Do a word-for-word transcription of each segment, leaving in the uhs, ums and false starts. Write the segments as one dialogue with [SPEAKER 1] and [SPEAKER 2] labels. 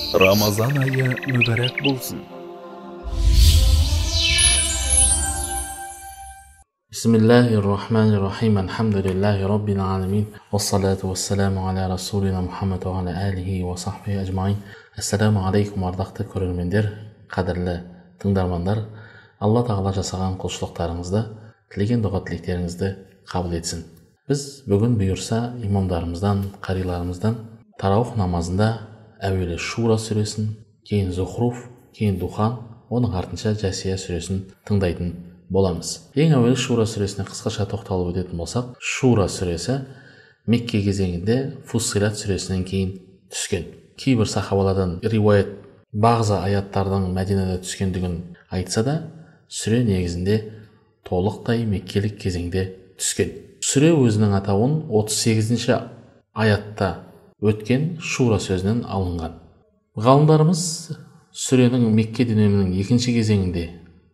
[SPEAKER 1] Рамазан айы мүбәрәк болсын.
[SPEAKER 2] Бисмиллахир-рахманир-рахим. Алхамдулиллахи раббил аламин. Вассалату вассаламу аля расулина Мухаммад ва аля алихи ва сахбихи ажмаин. Ассаламу алейкум, ардақты көрермендер, қадірлі тыңдармандар. Алла тағала жасаған құлшылықтарыңызды, тілеген дұға тілектеріңізді қабыл етсін. Біз бүгін бұйырса имамдарымыздан, қариларымыздан тараух намазында әуелі Шура сүресін, кейін Зухруф, кейін Духан, оның артынша Жасия сүресін тыңдайтын боламыз. Ең әуелі Шура сүресіне қысқаша тоқталып өтетін болсақ, Шура сүресі Мекке кезеңінде Фуссилат сүресінен кейін түскен. Кейбір сахабалардан риуаят бағзы аяттардың Мәдинада түскендігін айтса да, сүре негізінде толықтай меккелік кезеңде түскен. Сүре өзінің атауын отыз сегізінші аятта өткен Шура сөзінен алынған. Ғалымдарымыз сүренің Мекке дөнемінің екінші кезеңінде,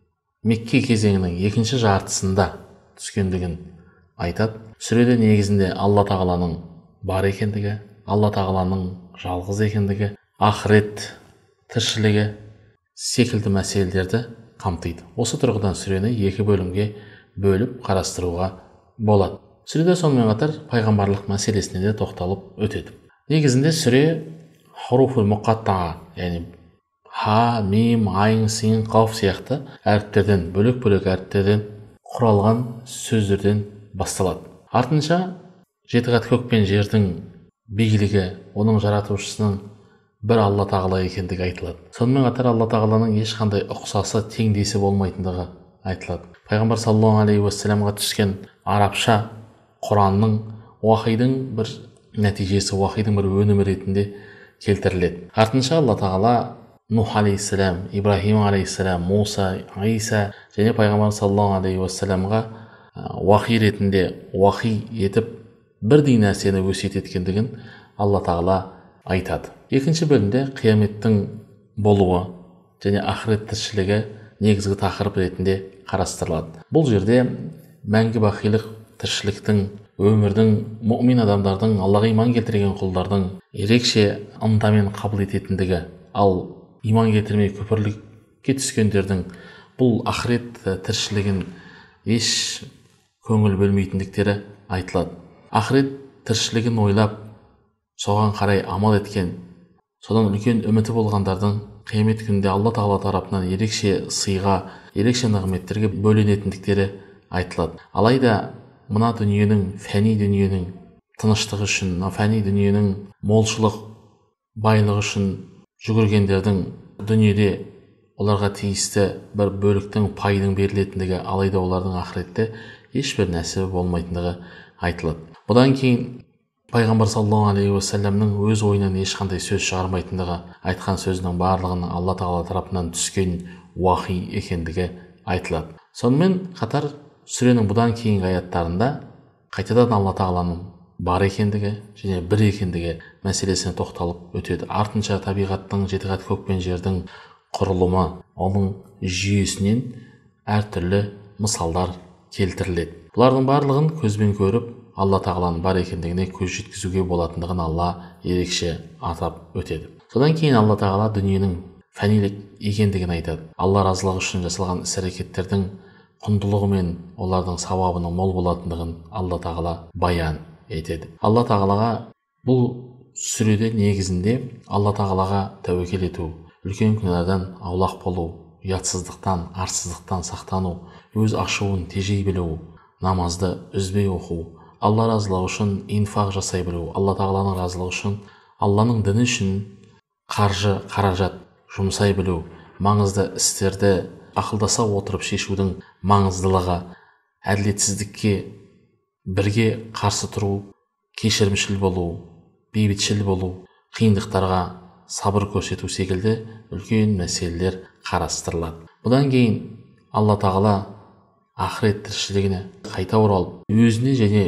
[SPEAKER 2] Мекке кезеңінің екінші жартысында түскендігін айтады. Сүреде негізінде Алла тағаланың бар екендігі, Алла тағаланың жалғыз екендігі, ақырет тіршілігі секілді мәселелерді қамтиды. Осы тұрғыдан сүрені екі бөлімге бөліп қарастыруға болады. Сүреде сонымен қатар пайғамбарлық мәселесіне де тоқталып өтеді. Негізінде сүре хуруфул муқаттаға, яғни ха, мим, айн, син, қаф сияқты әріптерден, бөлек-бөлек әріптерден құралған сөздерден басталады. Артынша жеті қат көк пен жердің биігілігі, оның жаратушысының бір Алла тағала екендігі айтылады. Сонымен қатар Алла тағаланың ешқандай ұқсасы, теңдесі болмайтындығы айтылады. Пайғамбар саллаллаху алейхи уассаламға түскен арабша Құранның уахидың бір нәтижесі, уахидың бір өнімі ретінде келтіріледі. Артынша Алла тағала Нух алейхиссалам, Ибрахим алейхиссалам, Муса, Иса және пайғамбар саллаллаху алейхи уассаламға уахи ретінде уахи етіп бірдей нәрсені өсиет еткендігін Алла тағала айтады. Екінші бөлімде қияметтің болуы және ақырет тіршілігі негізгі тақырып ретінде қарастырылады. Бұл жерде мәңгі бақилық тіршіліктің, өмірдің, мұъмин адамдардың, Аллаға иман келтірген құлдардың ерекше ынтамен қабыл ететіндігі, ал иман келтірмей күпірлікке түскендердің бұл ақырет тіршілігін еш көңіл бөлмейтіндіктері айтылады. Ақырет тіршілігін ойлап, соған қарай амал еткен, содан үлкен үміті болғандардың қиямет күнінде Алла тағала тарапынан ерекше сыйға, ерекше нығметтерге бөленетіндіктері айтылады. Алайда мына дүниенің, фәни дүниенің тыныштығы үшін, фәни дүниенің молшылық, байлығы үшін жүгіргендердің дүниеде оларға тиісті бір бөліктің, пайдың берілетіндігі, алайда олардың ақыретте ешбір нәсібі болмайтындығы айтылады. Бұдан кейін пайғамбар саллаллаху алейхи уассаламның өз ойынан ешқандай сөз шығармайтындығы, айтқан сөзінің барлығының Алла тағала тарапынан түскен уахи екендігі айтылады. Сонымен қатар сүренің бұдан кейінгі аяттарында қайтадан Алла тағаланың бар екендігі және бір екендігі мәселесіне тоқталып өтеді. Артынша табиғаттың, жеті қат көк пен жердің құрылымы, оның жүйесінен әртүрлі мысалдар келтіріледі. Бұлардың барлығын көзбен көріп, Алла тағаланың бар екендігіне көз жеткізуге болатындығын Алла ерекше атап өтеді. Содан кейін Алла тағала дүниенің фәнилік екендігін айтады. Алла разылығы үшін жасалған іс-әрекеттердің құндылығы мен олардың сауабының мол болатындығын Алла тағала баян етеді. Алла тағалаға бұл сүреде негізінде Алла тағалаға тәуекел ету, үлкен күнәдан аулақ болу, ұятсыздықтан, арсыздықтан сақтану, өз ашуын тежей білу, намазды үзбей оқу, Алла разылығы үшін инфақ жасай білу, Алла тағаланың разылығы үшін, Алланың діні үшін қаржы, қаражат жұмсай білу, маңызды істерді ақылдаса отырып шешудің маңыздылығы, әділетсіздікке бірге қарсы тұру, кешірімшіл болу, бейбітшіл болу, қиындықтарға сабыр көрсету секілді үлкен мәселелер қарастырылады. Бұдан кейін Алла тағала ақырет тіршілігіне қайта оралып, өзіне және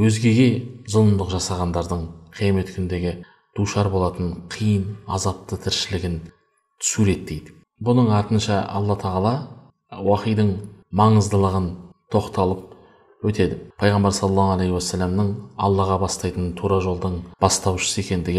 [SPEAKER 2] өзгеге зұлымдық жасағандардың қиямет күндегі душар болатын қиын, азапты тіршілігін суреттейді. Бұның артынша Алла тағала уахидың маңыздылығын тоқталып өтеді. Пайғамбар саллаллаху алейхи уассаламның Аллаға бастайтын тура жолдың бастаушысы екендігі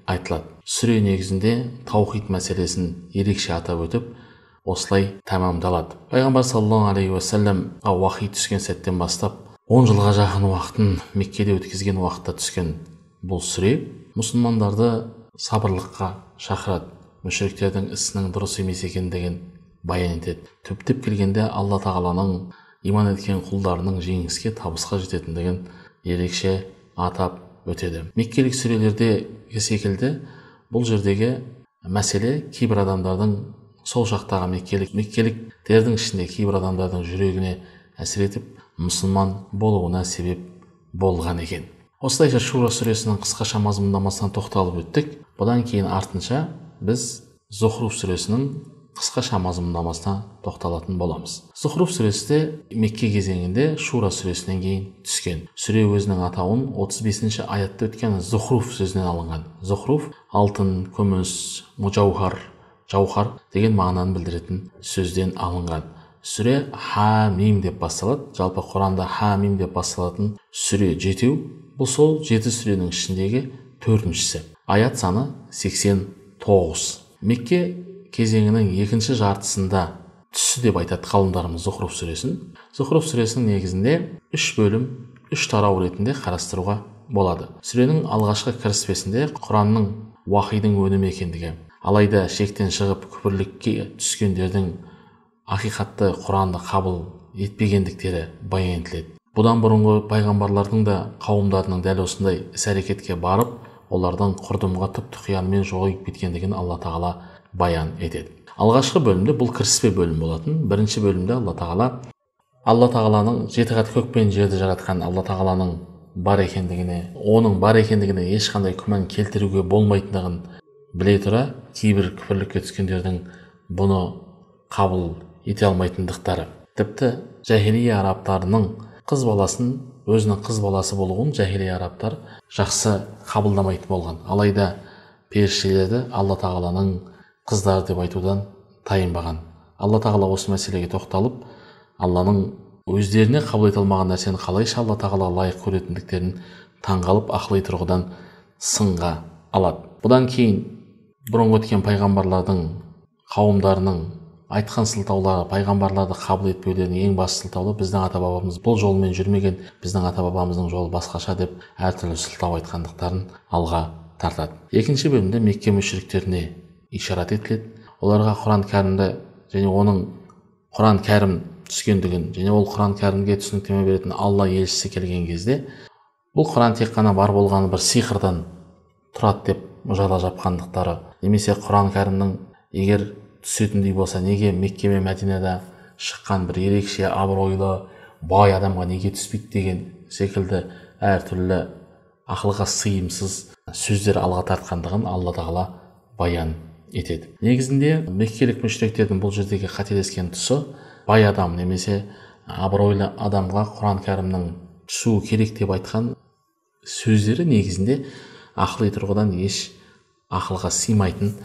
[SPEAKER 2] айтылады. Сүре негізінде таухид мәселесін ерекше атап өтіп, осылай тәмамдалады. Пайғамбар саллаллаху алейхи уассаламға уахи түскен сәттен бастап он жылға жақын уақытын Меккеде өткізген уақытта түскен бұл сүре мұсылмандарды сабырлыққа шақырады, мүшриктердің ісінің дұрыс емес екендігін баян етеді. Түптеп келгенде Алла тағаланың иман еткен құлдарының жеңіске, табысқа жететіндігін ерекше атап өтеді. Меккелік сүрелерде секілді бұл жердегі мәселе кейбір адамдардың, сол жақтағы меккелік меккеліктердің ішінде кейбір адамдардың жүрегіне әсер етіп, мұсылман болуына себеп болған екен. Осылайша Шура сүресінің қысқаша мазмұндамасына тоқталып өттік. Бұдан кейін артынша біз Зухруф сүресінің қысқаша мазмұндамасына тоқталатын боламыз. Зухруф сүресі де Мекке кезеңінде Шура сүресінен кейін түскен. Сүре өзінің атауын отыз бесінші аятта өткен Зухруф сөзінен алынған. Зухруф алтын, күміс, мужаухар, жауһар деген мағынаны білдіретін сөзден алынған. Сүре Ха-Мим деп басталады. Жалпы Құранда Ха-Мим деп басталатын сүре жетеу. Бұл сол жеті сүренің ішіндегі төртіншісі. Аят саны сексен тоғыз. Мекке кезеңінің екінші жартысында түсі деп айтады ғалымдарымыз Зухруф сүресін. Зухруф сүресінің негізінде үш бөлім, үш тарау ретінде қарастыруға болады. Сүренің алғашқы кіріспесінде Құранның уахидың өнімі екендігі, алайда шектен шығып күпірлікке түскендердің ақиқатты Құранды қабыл етпегендіктері баян етіледі. Бұдан бұрынғы пайғамбарлардың да қауымдарының дәл осындай іс-әрекетке барып, олардың құрдымға түп-тұқиянымен жоғалып кеткендігін Алла тағала баян етеді. Алғашқы бөлімде бұл кіріспе бөлім болатын. Бірінші бөлімде Алла тағала Алла тағаланың жеті қат көк пен жерді жаратқан Алла тағаланың бар екендігіне, оның бар екендігіне ешқандай күмән келтіруге болмайтындығын біле тұра, кейбір күпірлікке түскендердің бұны қабыл ете алмайтындықтары, тіпті жахилия арабтарының қыз баласын өзінің қыз баласы болуын жахилия арабтар жақсы қабылдамайтын болған. Алайда періштелерді Алла тағаланың қыздары деп айтудан тайынбаған. Алла тағала осы мәселеге тоқталып, Алланың өздеріне қабыл ете алмаған нәрсені қалайша Алла тағала лайық көретіндіктерін таңғалып, ақыли тұрғыдан сынға алады. Бұдан кейін бұрынғы өткен пайғамбарлардың қауымдарының айтқан сылтаулары, пайғамбарларды қабыл етпеулерінің ең басты сылтауы біздің ата-бабамыз бұл жолмен жүрмеген, біздің ата-бабамыздың жолы басқаша деп әртүрлі сылтау айтқандықтарын алға тартады. Екінші бөлімде Мекке мүшриктеріне ишарат етіледі. Оларға Құран кәрімді және оның Құран кәрім түскендігін және ол Құран кәрімге түсініктеме беретін Алла елшісі келген кезде бұл Құран тек қана бар болғаны бір сиқырдан тұрады деп жала жапқандықтары, немесе Құран кәрімнің егер түсетіндей болса неге Мекке мен Мәдинада шыққан бір ерекше абыройлы бай адамға неге түспейді деген секілді әртүрлі ақылға сыйымсыз сөздер алға тартқандығын Алла тағала баян етеді. Негізінде меккелік мүшриктердің бұл жердегі қателескен тұсы бай адам немесе абыройлы адамға Құран кәрімнің түсуі керек деп айтқан сөздері негізінде ақыли тұрғыдан еш ақылға сыймайтын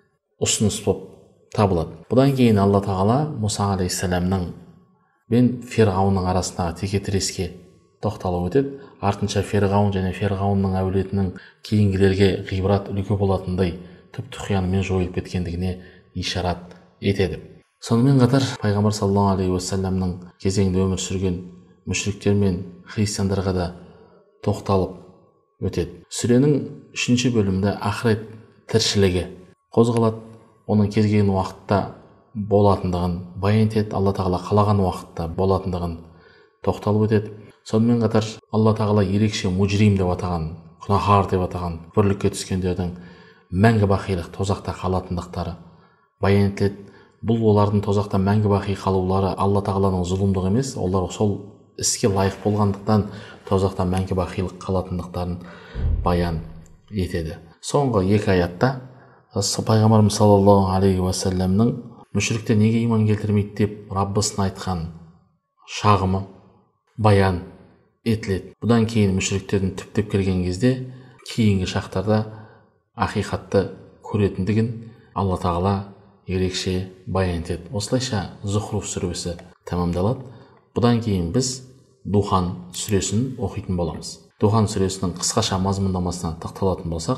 [SPEAKER 2] ұсыныс болып табылады. Бұдан кейін Алла тағала Мұса алейхиссаламның мен Фирғауынның арасындағы текетіреске тоқталып өтеді. Артынша Фирғауын және Фирғауынның әулетінің кейінгілерге ғибрат үлгі болатындай түп-тұқиянымен жойылып кеткендігіне ишарат етеді. Сонымен қатар пайғамбар саллаллаху алейхи уассаламның кезеңінде өмір сүрген мүшриктер мен христиандарға да тоқталып өтеді. Сүренің үшінші бөлімінде ақырет тіршілігі қозғалады. Оның кез келген уақытта болатындығын баян етеді. Алла тағала қалаған уақытта болатындығын тоқталып өтеді. Сонымен қатар Алла тағала ерекше мужрим деп атаған, күнәһар деп атаған күпірлікке түскендердің мәңгі бақилық тозақта қалатындықтары баян етіледі. Бұл олардың тозақта мәңгі бақи қалулары Алла тағаланың зұлымдығы емес, олар сол іске лайық болғандықтан тозақта мәңгі бақилық қалатындықтарын баян етеді. Соңғы екі аятта пайғамбарымыз саллаллаху алейхи уассаламның мүшриктер неге иман келтірмейді деп Раббысына айтқан шағымы баян етіледі. Бұдан кейін мүшриктердің түптеп келген кезде кейінгі шақтарда ақиқатты көретіндігін Алла тағала ерекше баян етеді. Осылайша Зухруф сүресі тәмамдалады. Бұдан кейін біз Духан сүресін оқитын боламыз. Духан сүресінің қысқаша мазмұндамасына тоқталатын болсақ,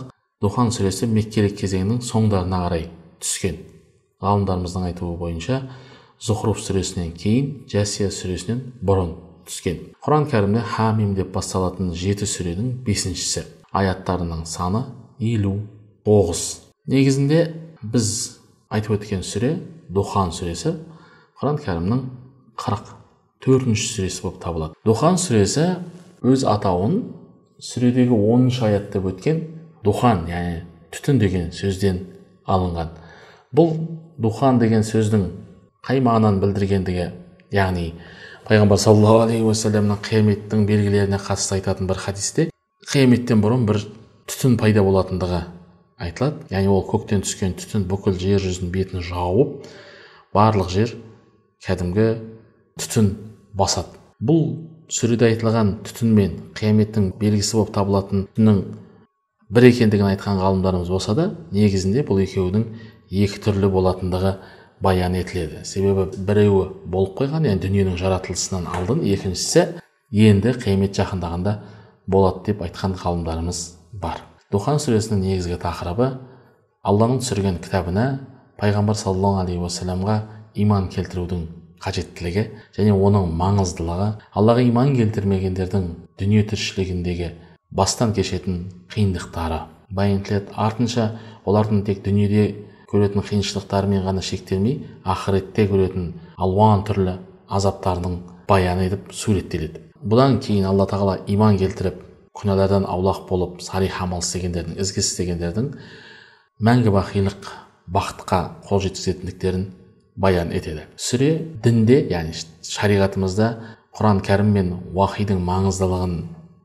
[SPEAKER 2] Духан сүресі меккелік кезеңнің соңдарына қарай түскен. Ғалымдарымыздың айтуы бойынша Зухруф сүресінен кейін, Жасия сүресінен бұрын түскен. Құран кәрімде Хамим деп басталатын жеті сүренің бесіншісі. Аяттарының саны елу тоғыз. Негізінде біз айтып өткен сүре Духан сүресі Құран кәрімнің қырық төртінші сүресі болып табылады. Духан сүресі өз атауын сүредегі оныншы аят деп өткен духан, яғни түтін деген сөзден алынған. Бұл духан деген сөздің қай мағынаны білдіргендігі, яғни пайғамбар саллаллаху алейхи уассаламның қияметтің белгілеріне қатысты айтатын бір хадисте қияметтен бұрын бір түтін пайда болатындығы айтылады. Яғни ол көктен түскен түтін бүкіл жер жүзінің бетін жауып, барлық жер кәдімгі түтін басады. Бұл сүреде айтылған түтін мен қияметтің белгісі болып табылатын түтіннің бір екендігін айтқан ғалымдарымыз болса да, негізінде бұл екеуінің екі түрлі болатындығы баян етіледі. Себебі біреуі болып қойған, яғни дүниенің жаратылысынан алдын, екіншісі енді қиямет жақындағанда болады деп айтқан ғалымдарымыз бар. Духан сүресінің негізгі тақырыбы Алланың түсірген кітабына пайғамбар саллаллаху алейхи уассаламға иман келтірудің қажеттілігі және оның маңыздылығы, Аллаға иман келтірмегендердің дүние тіршілігіндегі бастан кешетін қиындықтары баян етіледі. Артынша олардың тек дүниеде көретін қиыншылықтарымен ғана шектелмей, ақыретте көретін алуан түрлі азаптарының баян етіп суреттеледі. Бұдан кейін Алла тағала иман келтіріп, күнәлардан аулақ болып, салих амал істегендердің, ізгі істегендердің мәңгі бақилық бақытқа қол жеткізетіндіктерін баян етеді. Сүре дінде, яғни шариғатымызда Құран кәрім мен уахидің маңыздылығын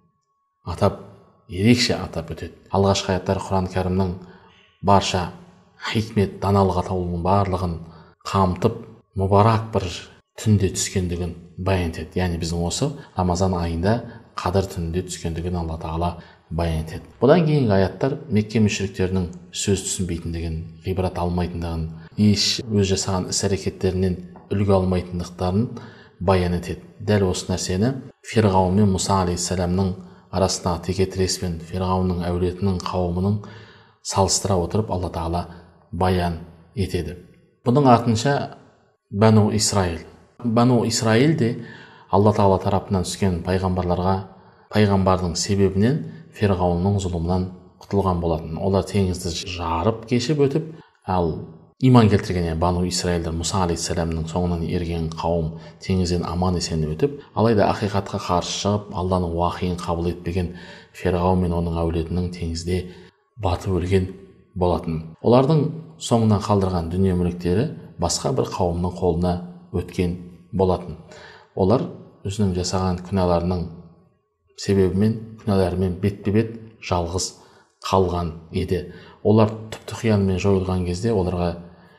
[SPEAKER 2] атап, ерекше атап өтеді. Алғашқы аяттар Құран кәрімнің барша хикмет, даналық атаулының барлығын қамтып, мұбарак бір түнде түскендігін баян етеді. Яғни біздің осы Рамазан айында қадір түнінде түскендігін Алла тағала баян етеді. Бұдан кейінгі аяттар Мекке мүшриктерінің сөз түсінбейтіндігін, ғибрат алмайтындығын, еш өз жасаған іс-әрекеттерінен үлгі алмайтындықтарын баян етеді. Дәл осы нәрсені Фирғаун мен Мұса алейхиссаламның арасындағы текетірес пен Фирғаунның әулетінің қауымының салыстыра отырып Алла тағала баян етеді. Бұның артынша Бану Исраил. Бану Исраил де Алла тағала тарапынан түскен пайғамбарларға пайғамбардың себебінен Фирғаунның зұлымынан құтылған болатын. Олар теңізді жарып кешіп өтіп, ал иман келтірген Бану Исраилдер Мұса алейхиссаламның соңынан ерген қауым теңізден аман есен өтіп, алайда ақиқатқа қарсы шығып, Алланың уахиын қабыл етпеген Фирғаун мен оның әулетінің теңізде батып өлген болатын. Олардың соңынан қалдырған дүние мүліктері басқа бір қауымның қолына өткен болатын. Олар өзінің жасаған күнәларының себебімен, күнәларымен бетпе-бет жалғыз қалған еді. Олар түп-түқиянмен жойылған кезде оларға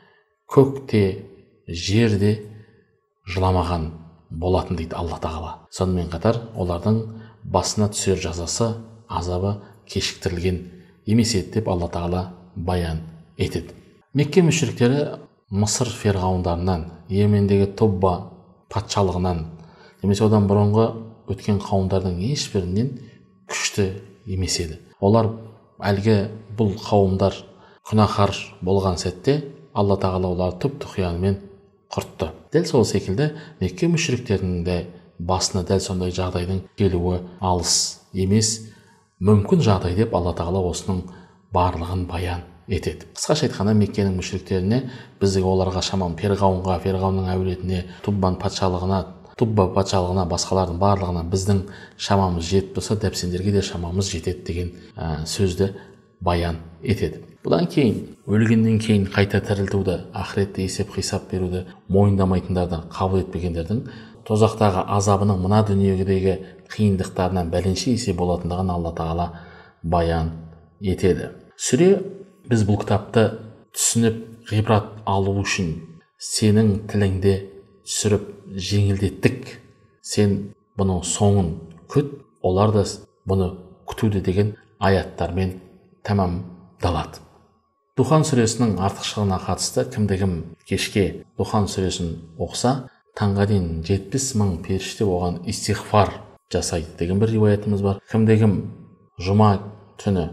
[SPEAKER 2] көкте, жерде жыламаған болатын дейді Алла тағала. Сонымен қатар олардың басына түсер жазасы, азабы кешіктірілген емес еді деп Алла тағала баян етеді. Мекке мүшриктері Мысыр ферғаундарынан, Йемендегі Тобба патшалығынан, немесе одан бұрынғы өткен қауымдардың ешбірінен күшті емес еді. Олар әлгі бұл қауымдар күнәһар болған сәтте Алла тағала оларды түп-түқиянымен құртты. Дәл сол секілді Мекке мүшриктерінің де басына дәл сондай жағдайдың келуі алыс емес, мүмкін жағдай деп Алла тағала осының барлығын баян етеді. Қысқаша айтқанда Меккенің мүшриктеріне, біздегі оларға шамам Фирғаунға, Фирғаунның әулетіне, Туббан патшалығына, Тубба патшалығына, басқалардың барлығына біздің шамамыз жетіп тұрса, дәп сендерге де шамамыз жетеді деген ә, сөзді баян етеді. Бұдан кейін өлгеннен кейін қайта тірілтуді, ақыретте есеп қисап беруді мойындамайтындарды, қабыл етпегендердің тозақтағы азабының мына дүниедегі қиындықтарынан бәленше есе болатындығын Алла тағала баян етеді. Сүре біз бұл кітапты түсініп ғибрат алу үшін сенің тіліңде түсіріп жеңілдеттік. Сен бұның соңын күт, олар да бұны күтуді деген аяттармен тәмамдалады. Духан сүресінің артықшылығына қатысты кімде-кім кешке Духан сүресін оқыса, таңға дейін жетпіс мың періште оған истиғфар жасайды деген бір риуаятымыз бар. Кімде-кім жұма түні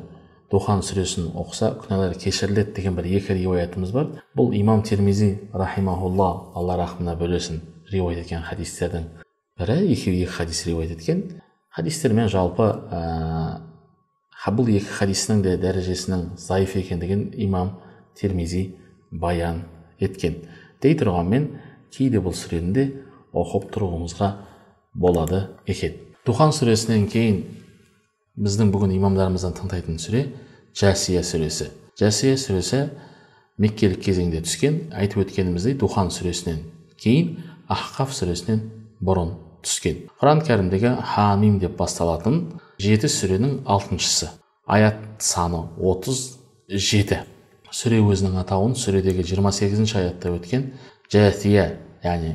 [SPEAKER 2] Духан сүресін оқыса күнәлары кешіріледі деген бір екі риуаятымыз бар. Бұл имам Тирмизи рахимахулла, алла рахмына бөлесін, риуаят еткен хадистердің бірі. Екеуі екі хадис риуаят еткен. Хадистермен жалпы ә, бұл екі хадисінің де дәрежесінің зайыф екендігін имам Тирмизи баян еткен. Дей тұрғанмен кейде бұл сүрені де оқып тұруымызға болады екен. Духан сүресінен кейін біздің бүгін имамдарымыздан тыңдайтын сүре Жасия сүресі. Жасия сүресі Меккелік кезеңде түскен. Айтып өткеніміздей Духан сүресінен кейін Ахқаф сүресінен бұрын түскен. Құран кәрімдегі Хамим деп басталатын жеті сүренің алтыншысы. Аят саны отыз жеті. Сүре өзінің атауын сүредегі жиырма сегізінші аятта өткен Жасия, яғни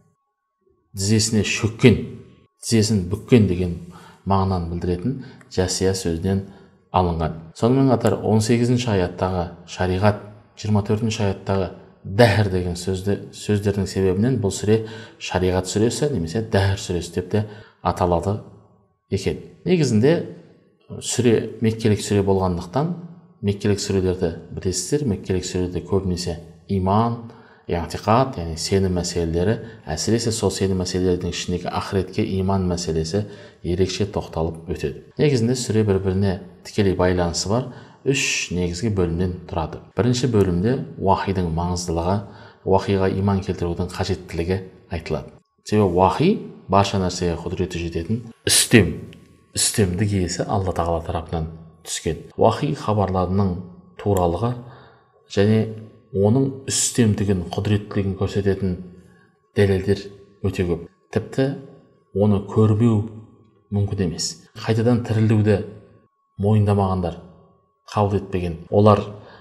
[SPEAKER 2] тізесіне шөккен, тізесін бүккен деген мағынаны білдіретін Жасия сөзінен алынған. Сонымен қатар он сегізінші аяттағы шариғат, жиырма төртінші аяттағы дәһір деген сөзді, сөздердің себебінен бұл сүре шариғат сүресі немесе дәһір сүресі деп те аталады екен. Негізінде сүре меккелік сүре болғандықтан, меккелік сүрелерді білесіздер, меккелік сүреде көбінесе иман, иғтиқат, яғни сенім мәселелері, әсіресе сол сенім мәселелердің ішіндегі ақыретке иман мәселесі ерекше тоқталып өтеді. Негізінде сүре бір-біріне тікелей байланысы бар үш негізгі бөлімден тұрады. Бірінші бөлімде уахидың маңыздылығы, уахиға иман келтірудің қажеттілігі айтылады. Себебі уахи барша нәрсеге құдіреті жететін үстем, үстемдік иесі Алла тағала тарапынан түскен. Уахи хабарларының туралығы және оның үстемдігін, құдіреттілігін көрсететін дәлелдер өте көп. Тіпті оны көрмеу мүмкін емес. Қайтадан тірілуді мойындамағандар, қабыл етпеген, олар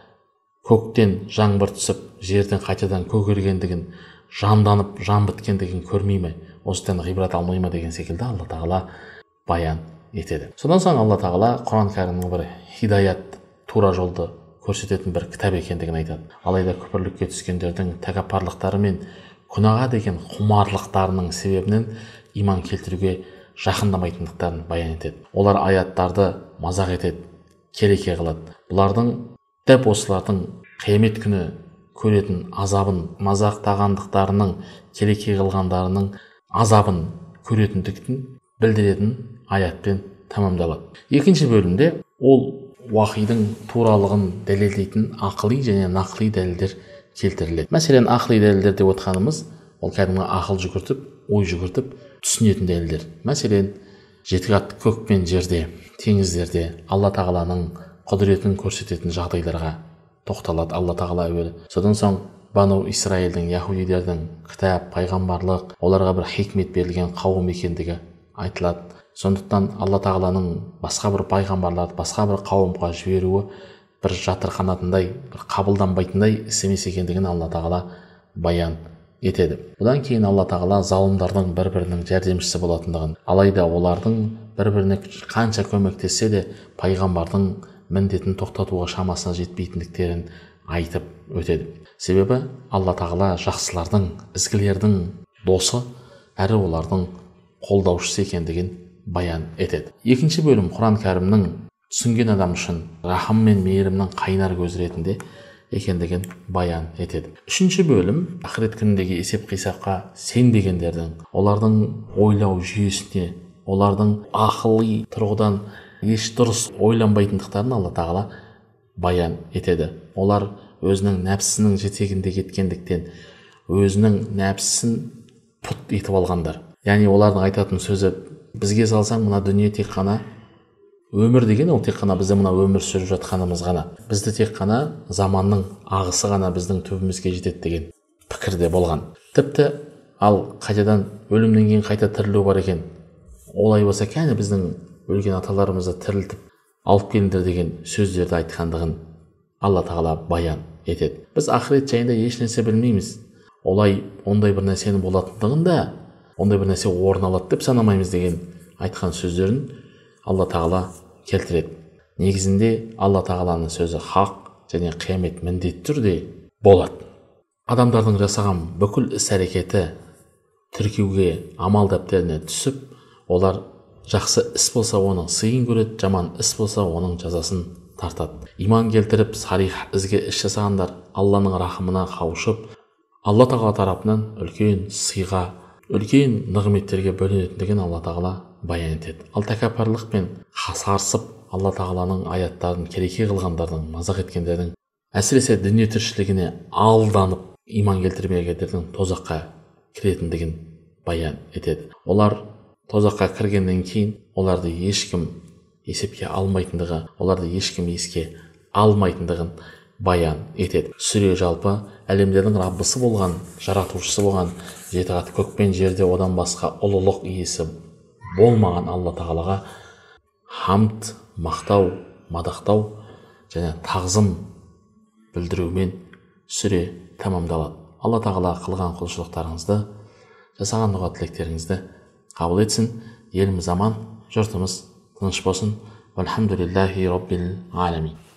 [SPEAKER 2] көктен жаңбыр түсіп, жерден қайтадан көгергендігін, жанданып, жан біткендігін көрмей ме, осыдан ғибрат алмай ма деген секілді Алла тағала баян етеді. Содан соң Алла тағала Құран кәрімнің бір хидаят, тура жолды көрсететін бір кітап екендігін айтады. Алайда күпірлікке түскендердің тәкаппарлықтары мен күнәға деген құмарлықтарының себебінен иман келтіруге жақындамайтындықтарын баян етеді. Олар аяттарды мазақ етеді, келеке қылады. Бұлардың дәп осылардың қиямет күні көретін азабын, мазақтағандықтарының, келеке қылғандарының азабын көретіндігін білдіретін аятпен тамамдалады. Екінші бөлімде ол уахидың туралығын дәлелдейтін ақли және нақли дәлелдер келтіріледі. Мәселен, ақли дәлелдер деп отқанымыз, ол кәдімгі ақыл жүгіртіп, ой жүгіртіп түсінетін дәлелдер. Мәселен, жеті қат көк пен жерде, теңіздерде Алла тағаланың құдіретін көрсететін жағдайларға тоқталады Алла тағала әуелі. Содан соң Бану Исраилдің, яһудилердің кітап, пайғамбарлық, оларға бір хикмет берілген қауым екендігі айтылады. Сондықтан Алла тағаланың басқа бір пайғамбарларды басқа бір қауымға жіберуі бір жатырқанатындай, бір қабылданбайтындай іс емес екендігін Алла тағала баян етеді. Бұдан кейін Алла тағала залымдардың бір-бірінің жәрдемшісі болатындығын, алайда олардың бір-біріне қанша көмектессе де пайғамбардың міндетін тоқтатуға шамасына жетпейтіндіктерін айтып өтеді. Себебі Алла тағала жақсылардың, ізгілердің досы, әрі олардың қолдаушысы екендігін баян етеді. Екінші бөлім Құран кәрімнің түсінген адам үшін рахым мен мейірімнің қайнар көзі ретінде екендігін баян етеді. Үшінші бөлім ақырет күніндегі есеп қисапқа сенбегендердің, олардың ойлау жүйесіне, олардың ақылы тұрғыдан еш дұрыс ойланбайтындықтарын Алла тағала баян етеді. Олар өзінің нәпсісінің жетегінде кеткендіктен өзінің нәпсісін пұт етіп алғандар. Яғни олардың айтатын сөзі, бізге салсаң мына дүние тек қана өмір деген, ол тек қана бізде мына өмір сүріп жатқанымыз ғана, бізді тек қана заманның ағысы ғана біздің түбімізге жетеді деген пікірде болған. Тіпті ал қайтадан өлімнен кейін қайта тірілу бар екен, олай болса кәне біздің өлген аталарымызды тірілтіп алып келіңдер деген сөздерді айтқандығын Алла тағала баян етеді. Біз ақырет жайында еш нәрсе білмейміз, олай ондай бір нәрсенің болатындығын да, ондай бір нәрсе орын алады деп санамаймыз деген айтқан сөздерін Алла тағала келтіреді. Негізінде Алла тағаланың сөзі хақ және қиямет міндетті түрде болады. Адамдардың жасаған бүкіл іс-әрекеті тіркеуге, амал дәптеріне түсіп, олар жақсы іс болса оның сыйын көреді, жаман іс болса оның жазасын тартады. Иман келтіріп, салих ізге іс жасағандар Алланың рахымына қауышып, Алла тағала тарапынан үлкен сыйға, үлкен нығметтерге бөленетіндігін Алла тағала баян етеді. Ал тәкаппарлықпен сарсып, Алла тағаланың аяттарын кереке қылғандардың, мазақ еткендердің, әсіресе дүние тіршілігіне алданып, иман келтірмегендердің тозаққа кіретіндігін баян етеді. Олар тозаққа кіргеннен кейін оларды ешкім есепке алмайтындығы, оларды ешкім еске алмайтындығын баян етеді. Сүре жалпы әлемдердің Раббысы болған, жаратушысы болған, жеті қат көк пен жерде одан басқа ұлылық иесі болмаған Алла тағалаға хамд, мақтау, мадақтау және тағзым білдірумен сүре тамамдалады. Алла тағала қылған құлшылықтарыңызды, жасаған дұға тілектеріңізді қабыл етсін. Еліміз аман, жұртымыз тыныш болсын. Вальхамдулиллахи раббил аламин.